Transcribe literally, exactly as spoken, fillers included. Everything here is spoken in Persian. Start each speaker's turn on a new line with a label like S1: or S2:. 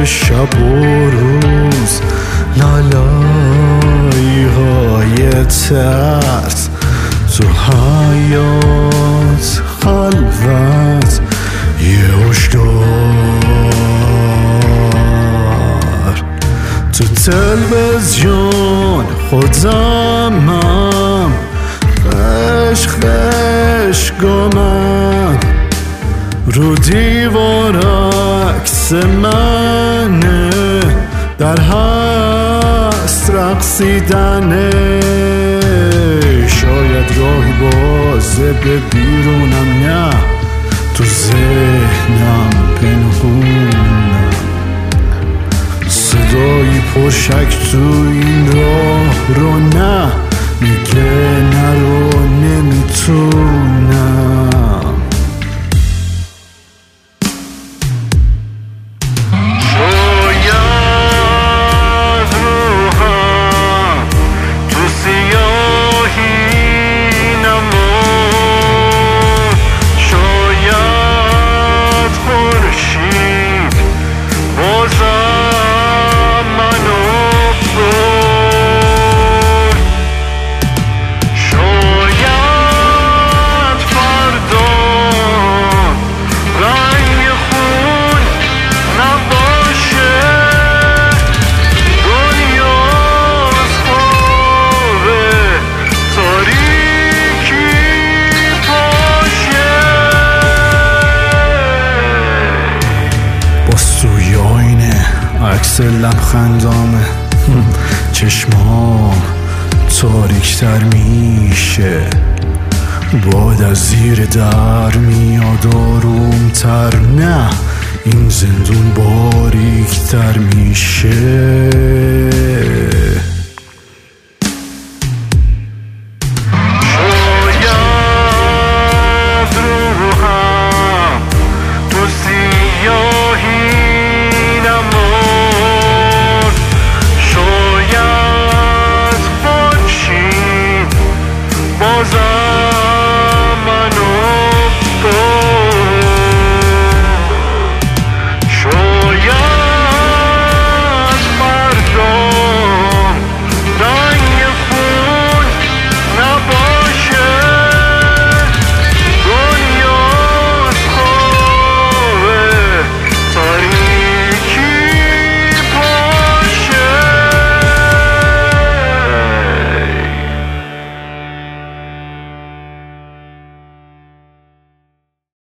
S1: شب و روز، لالایی های ترس تو حیات، خلوت یه هشدار. تو تلویزیون خودمم، خش خش گمم، رو دیوار عکس منه، در هست رقصیدنه. شاید راهی بازه به بیرونم، نه تو ذهنم پنهونم. صدایی پرشک تو این راه رو، نه میگه نرو، نمیتونم.
S2: شاید روحم تو سیاهی نمون، شاید خورشید بازم منو برد، شاید فردا رنگ خون نباشه، دنیا از خوابه تاریکی پاشه.
S1: باز توی آینه عکس لبخندامه، چشمام تاریکتر میشه، باد از زیر در میاد آرومتر، نه این زندون باریکتر میشه.